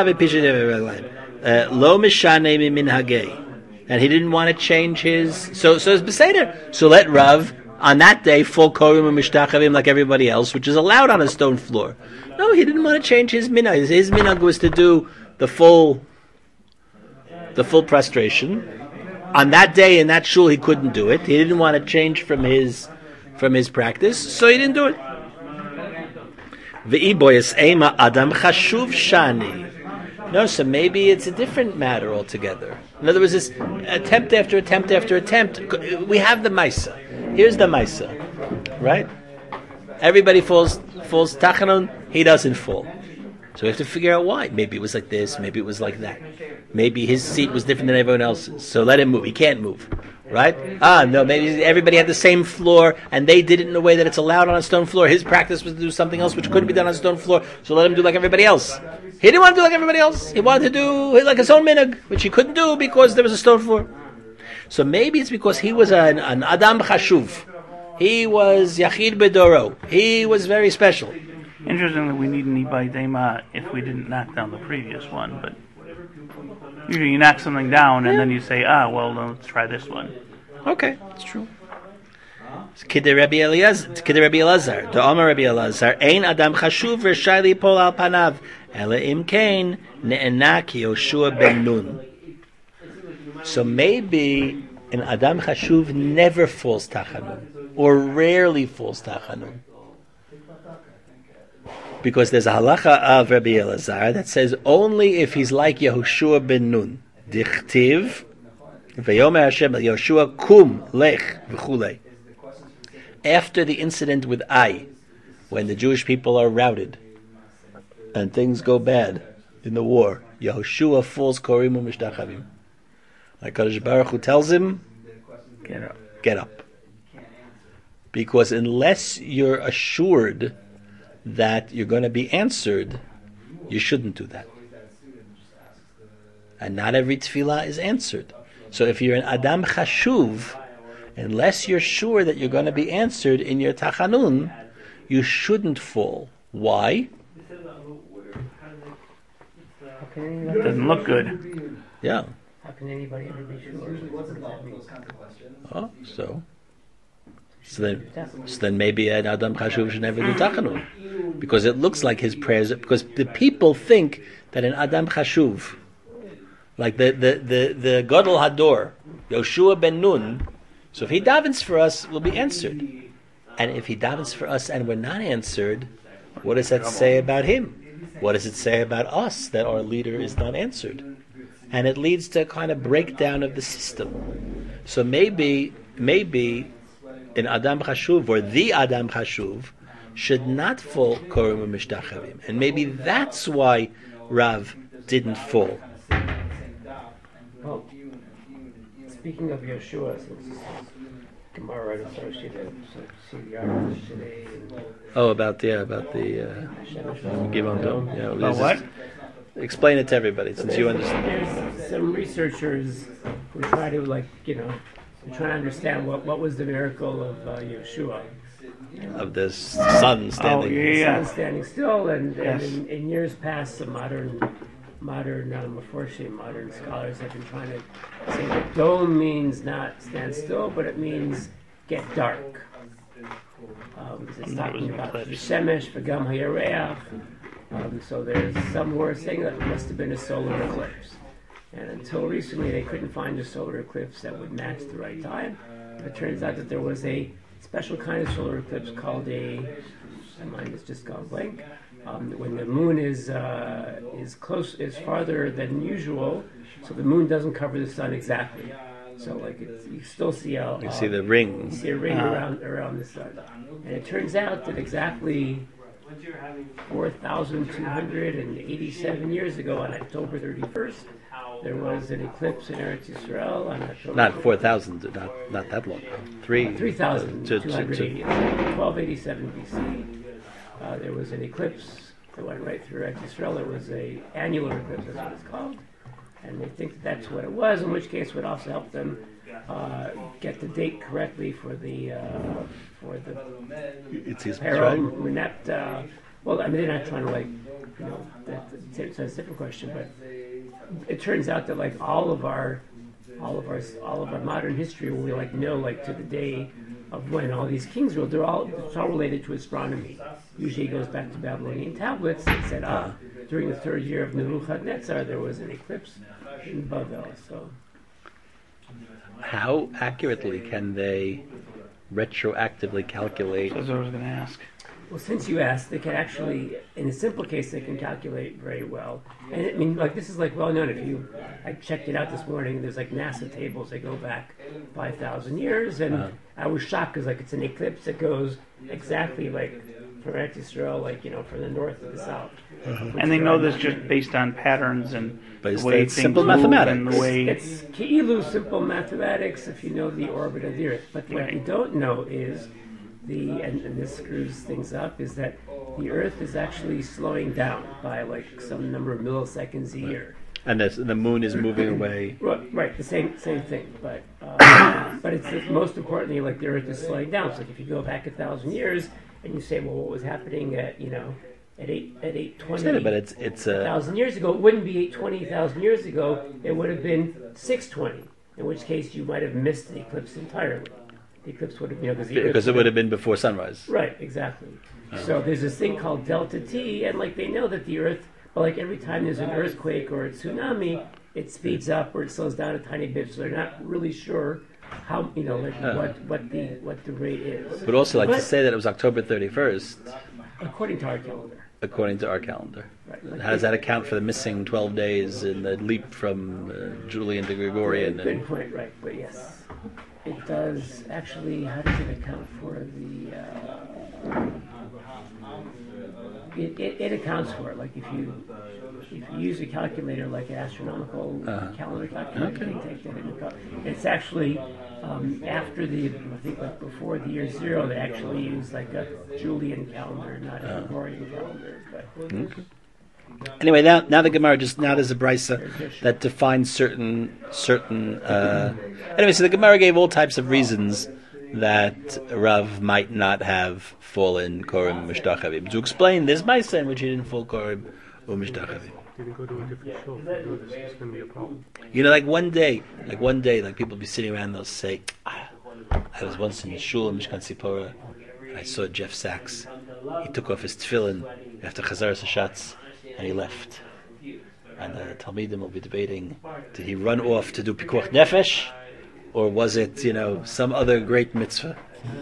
mishane minhagei, and he didn't want to change his. So, so it's beseder. So let Rav on that day full korim and mishtachavim like everybody else, which is allowed on a stone floor. No, he didn't want to change his minhag. His minhag was to do the full, the full prostration. On that day in that shul, he couldn't do it. He didn't want to change from his from his practice, so he didn't do it. Ve'iboyes ema adam chashuv shani No, so maybe it's a different matter altogether. In other words, this attempt after attempt after attempt. We have the Maisa. Here's the Maisa, right? Everybody falls falls Tachanun. He doesn't fall. So we have to figure out why. Maybe it was like this. Maybe it was like that. Maybe his seat was different than everyone else's. So let him move. He can't move. Right? Ah, no, maybe everybody had the same floor and they did it in a way that it's allowed on a stone floor. His practice was to do something else which couldn't be done on a stone floor, so let him do like everybody else. He didn't want to do like everybody else. He wanted to do like his own minhag, which he couldn't do because there was a stone floor. So maybe it's because he was an, an Adam Chashuv. He was Yachid Bedoro. He was very special.
Interesting that we need an Ibai Dema if we didn't knock down the previous one, but usually you knock something down and yeah. then you say, ah, well, let's try this one.
Okay, it's true. Kidei Rabbi Eliezer, Kidei Rabbi Elazar, the Omer Rabbi Elazar, Ein Adam Chashuv v'Shai Lipol al Panav, Ela Im Kain Ne'ena Ki Yoshua ben Nun. So maybe an Adam Chashuv never falls Tachanun, or rarely falls Tachanun. Because there's a halacha of Rabbi Elazar that says only if he's like Yehoshua ben Nun. Dichtiv, Vayomer Hashem el Yehoshua kum lech v'chulei. After the incident with Ai, when the Jewish people are routed and things go bad in the war, Yehoshua falls korim u'mishtachavim. Like Kadosh Baruch Hu tells him, get up. Get up. Because unless you're assured that you're going to be answered, you shouldn't do that. And not every tefillah is answered. So if you're an Adam Chashuv, unless you're sure that you're going to be answered in your Tachanun, you shouldn't fall. Why?
It doesn't look good.
Yeah.
How can anybody ever be sure? What does that mean?
Oh, so... So then, so then maybe an Adam Chashuv should never do Tachanun. Because it looks like his prayers, because the people think that an Adam Chashuv, like the, the, the, the Gadol Hador, Yoshua ben Nun, so if he davens for us, we'll be answered. And if he davens for us and we're not answered, what does that say about him? What does it say about us that our leader is not answered? And it leads to a kind of breakdown of the system. So maybe, maybe, an Adam Chashuv, or the Adam Chashuv, should not fall Korim u'Mishtachavim. And maybe that's why Rav didn't fall.
Well, speaking of Yeshua, since Gemara right associated with today.
Oh, about yeah, about the uh, Givon Dom. Yeah,
about what?
Explain it to everybody, since you understand.
There's some researchers who try to, like, you know, trying to understand what, what was the miracle of uh, Yeshua.
Of the sun standing,
oh, yeah, yeah.
sun standing still, and,
Yes.
and in, in years past, the modern, modern, um, unfortunately, modern scholars have been trying to say that dome means not stand still, but it means get dark. Um, because it's talking about Shemesh, V'gam Hayareach. Um, so there's some who are saying that it must have been a solar eclipse. And until recently, they couldn't find a solar eclipse that would match the right time. But it turns out that there was a special kind of solar eclipse called a, my mind has just gone blank, um, when the moon is uh, is close, is farther than usual, so the moon doesn't cover the sun exactly. So like it's, you still see a,
you
uh,
see the ring.
You see a ring uh, around around the sun, and it turns out that exactly four thousand two hundred eighty-seven years ago, on October thirty-first, there was an eclipse in Eretz Yisrael on October.
Not four thousand, not not that long. Three.
Three thousand two hundred eighty. Twelve eighty-seven B C. Uh, there was an eclipse that went right through Eretz Yisrael. It was a annular eclipse, that's what it's called, and they think that that's what it was. In which case, would also help them uh, get the date correctly for the uh, for the
it's his
Peril Renat. Uh, well, I mean, they're not trying to like, you know, that, that's a different question, but it turns out that like all of our, all of our, all of our modern history, we like know like to the day of when all these kings ruled, they're all it's all related to astronomy. Usually it goes back to Babylonian tablets that said, ah, during the third year of Nebuchadnezzar there was an eclipse in Babel. So,
how accurately can they retroactively calculate?
That's what I was going to ask.
Well, since you asked, they can actually, in a simple case, they can calculate very well. And I mean, like this is like well known. If you, I checked it out this morning. There's like NASA tables. They go back five thousand years, and
Uh-huh.
I was shocked because like it's an eclipse that goes exactly like from Eretz Yisrael, like you know, from the north to the south.
And they know this just based on patterns and
But it's-
the way
it's
things
simple
move
mathematics.
and the way.
It's Ki'ilu simple mathematics if you know the orbit of the Earth. But what you don't know is the, and, and this screws things up, is that the Earth is actually slowing down by like some number of milliseconds a year.
And the, the moon is moving away.
Right, right, the same same thing. But uh, but it's it's most importantly, like the Earth is slowing down. So like if you go back a thousand years and you say, well, what was happening at you know at eight at eight twenty?
But it's it's uh,
thousand years ago, it wouldn't be eight twenty thousand years ago. It would have been six twenty. In which case, you might have missed the eclipse entirely. The eclipse would have, you know, the
because it would have been before sunrise.
right, exactly. So there's this thing called delta T, and like they know that the Earth, but like every time there's an earthquake or a tsunami, it speeds up or it slows down a tiny bit. So they're not really sure how, you know, like
Oh.
what what the what the rate is.
But also, like to
But-
say that it was October thirty-first,
According to our calendar.
according to our calendar.
Right. Like
How does that account for the missing twelve days and the leap from uh, Julian to Gregorian?
Good
And,
point, right, but yes. It does, actually, how does it account for the, uh, it, it, it accounts for it, like if you, if you use a calculator, like an astronomical
Uh-huh.
calendar calculator,
Okay.
they take that into account. It's actually, um, after the, I think like before the year zero, they actually use like a Julian calendar, not
Uh-huh.
a Gregorian calendar, but.
Okay. Anyway, now now the Gemara just now there's a brisa that defines certain certain. Uh, anyway, so the Gemara gave all types of reasons that Rav might not have fallen Korim Mishtachavim. To explain this brisa in which he didn't fall Korim or Mishtachavim.
Didn't go to a different show. I know this is going to be a problem.
You know, like one day, like one day, like people be sitting around and they'll say, ah, I was once in the shul in Mishkan Sipora, and I saw Jeff Sachs. He took off his tefillin after Chazaras Hashatz, and he left. And the Talmidim will be debating, did he run off to do Pikuach Nefesh, or was it, you know, some other great mitzvah?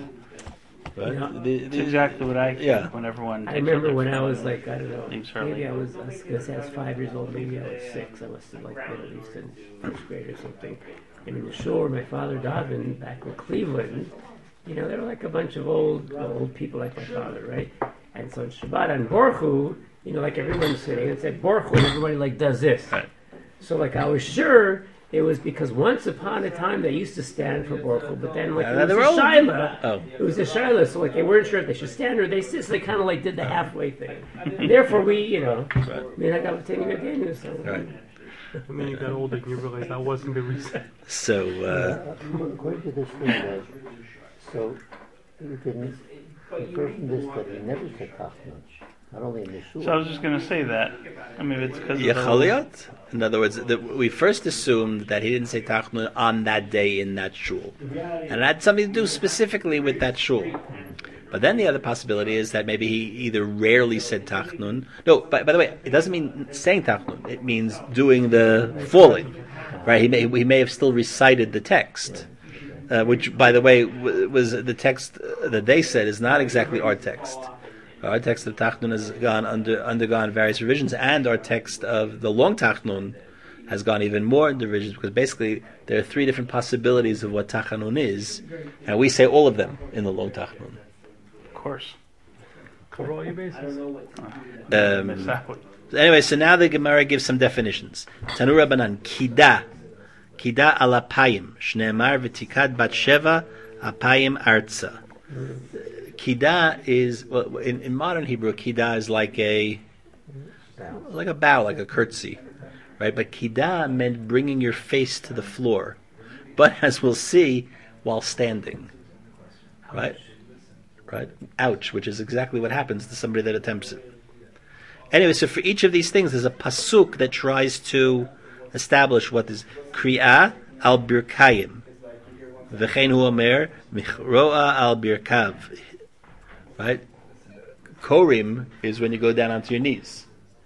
Right?
Yeah.
The-
It's
the-
exactly what I think
Yeah.
when everyone
I
takes
remember
up
when
their
I was
phone.
like, I don't know,
Leaves early.
maybe I was, I was gonna say I was five years old, maybe I was six. I must have like been at least in first grade or something. And in the shore, my father Davin back in Cleveland, you know, there were like a bunch of old old people like my father, right? And so in Shabbat on Borchu, you know, like everyone's sitting and said Borchu, and everybody like does this.
Right.
So like I was sure it was because once upon a time they used to stand for Borchu, but then like
Yeah,
it
they
was
were
a
old.
Shaila.
Oh.
It was a Shaila, so like they weren't sure if they should stand or they sit, so they kind of like did the halfway thing. Therefore, we, you know, I mean, I got taking a Daniel, so.
Right.
And then you got older and you realize that wasn't the reason.
So, uh,
According to this thing, uh, so you can infer from this that he never said Tachnun, not only in the shul.
So I was just going to say that. I mean, it's because of the
Yechaliot? In other words, the, we first assumed that he didn't say Tachnun on that day in that shul. And it had something to do specifically with that shul. But then the other possibility is that maybe he either rarely said Tachnun. No, by, by the way, it doesn't mean saying Tachnun. It means doing the falling. Right? He may, he may have still recited the text. Uh, which, by the way, w- was the text that they said is not exactly our text. Our text of Tachnun has gone under, undergone various revisions, and our text of the long Tachnun has gone even more into revisions, because basically there are three different possibilities of what Tachnun is, and we say all of them in the long Tachnun.
Of course.
Cover all your bases.
Um,
Exactly.
anyway, so now the Gemara gives some definitions. Tanu Rabbanan, Kida. Kida al apayim. Shneemar v'tikad bat sheva apayim arza. Kida is, well, in, in modern Hebrew, Kida is like a like a bow, like a curtsy, right? But Kida meant bringing your face to the floor, but as we'll see, while standing, right? Right? Ouch, which is exactly what happens to somebody that attempts it. Anyway, so for each of these things, there's a pasuk that tries to establish what is kri'ah al birkayim. V'chein hu omer michroa al birkav. Right? Korim is when you go down onto your knees.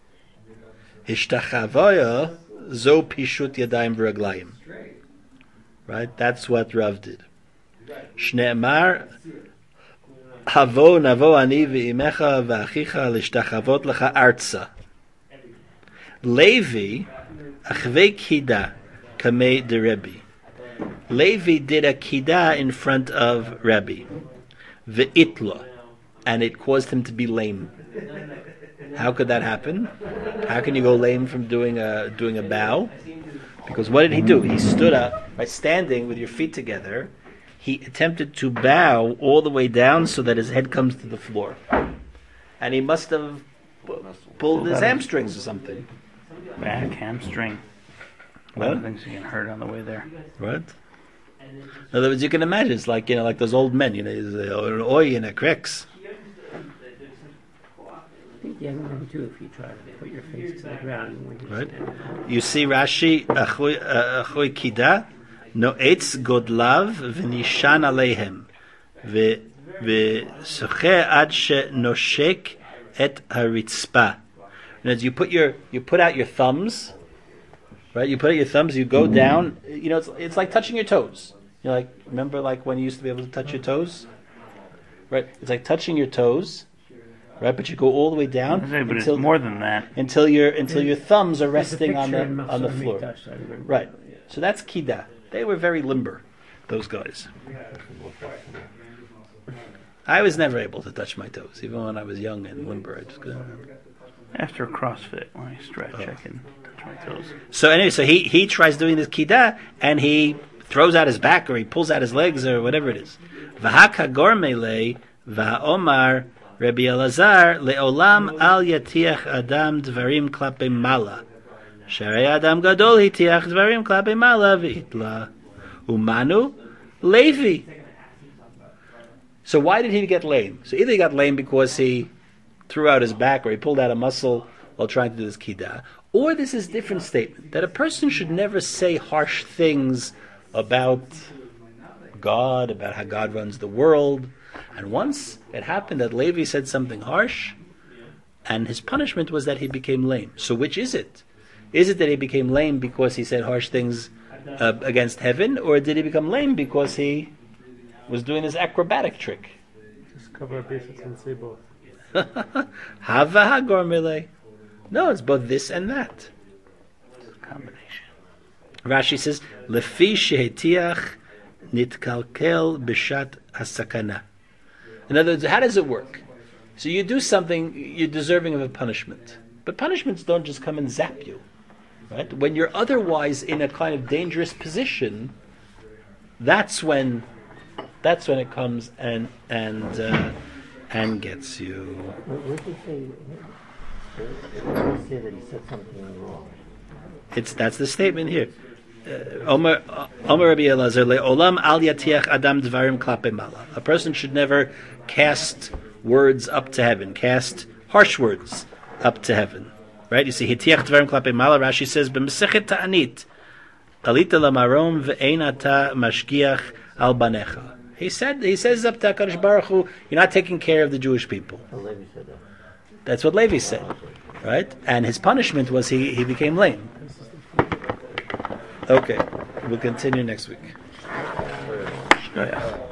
Hishtachavaya zo pishut yadayim v'raglayim. Right? That's what Rav did. Shne'emar Havo navo ani v'imecha v'achicha lishtachavot lecha arza. Levi achvei kida kamei de Rebbe. Levi did a kida in front of Rebbe, ve'itla, and it caused him to be lame. How could that happen? How can you go lame from doing a doing a bow? Because what did he do? He stood up by standing with your feet together. He attempted to bow all the way down so that his head comes to the floor, and he must have pulled his hamstrings or something.
Back hamstring. One of the things you can hurt on the way there.
Right. In other words, you can imagine it's like, you know, like those old men, you know, an oi and a cricks.
I think you have them too if you try to put your face to the ground when you're
Right.
standing.
You see Rashi, achui kida, no etz godlav v'nishan aleihem, v'soche ad she noshek et haritzpa. And as you put your, you put out your thumbs, right? You put out your thumbs, you go down. You know, it's it's like touching your toes. You know, like remember, like when you used to be able to touch your toes, right? It's like touching your toes, right? But you go all the way down
But
until
it's more than that.
until your until your thumbs are
There's a
resting on
picture
the
in
on the
Machzor
floor.
Mikdash, I remember.
Right. So that's kida. They were very limber, those guys. I was never able to touch my toes, even when I was young and limber. I just couldn't.
After CrossFit, when I stretch, I can touch my toes.
So anyway, so he, he tries doing this kida, and he throws out his back, or he pulls out his legs, or whatever it is. V'hakagor melei v'haomar Rabbi Elazar leolam al yatiach adam dvarim klape mala. Sharei adam gadol hitiach dvarim klape mala v'itla. Umanu Levi. So why did he get lame? So either he got lame because he threw out his back, or he pulled out a muscle while trying to do this kida, or this is a different statement, that a person should never say harsh things about God, about how God runs the world. And once it happened that Levi said something harsh, and his punishment was that he became lame. So which is it? Is it that he became lame because he said harsh things uh, against heaven, or did he become lame because he was doing this acrobatic trick?
Just cover our bases and say both.
Hava hagor melei. No, it's both this and that.
Combination.
Rashi says, Lefi shehetiach nitkalkel b'shat hasakana. In other words, how does it work? So you do something, you're deserving of a punishment. But punishments don't just come and zap you. Right? When you're otherwise in a kind of dangerous position, that's when that's when it comes and and uh, and gets you.
What did he say? What did he say that he said something wrong?
It's that's the statement here. Uh, Omer Omer Rabbi Elazar le'olam al yatiach adam dvarim klape mala. A person should never cast words up to heaven, cast harsh words up to heaven. Right? You see, hitiach dvarim klape mala. Rashi says b'mesechet ta'anit alita lamarom ve'ein ata mashgiach al banecha. He said he says up to HaKadosh Baruch Hu, you're not taking care of the Jewish people.
Oh, Levi said that.
That's what Levi said, right? And his punishment was he, he became lame. Okay, we'll continue next week.
Oh, yeah.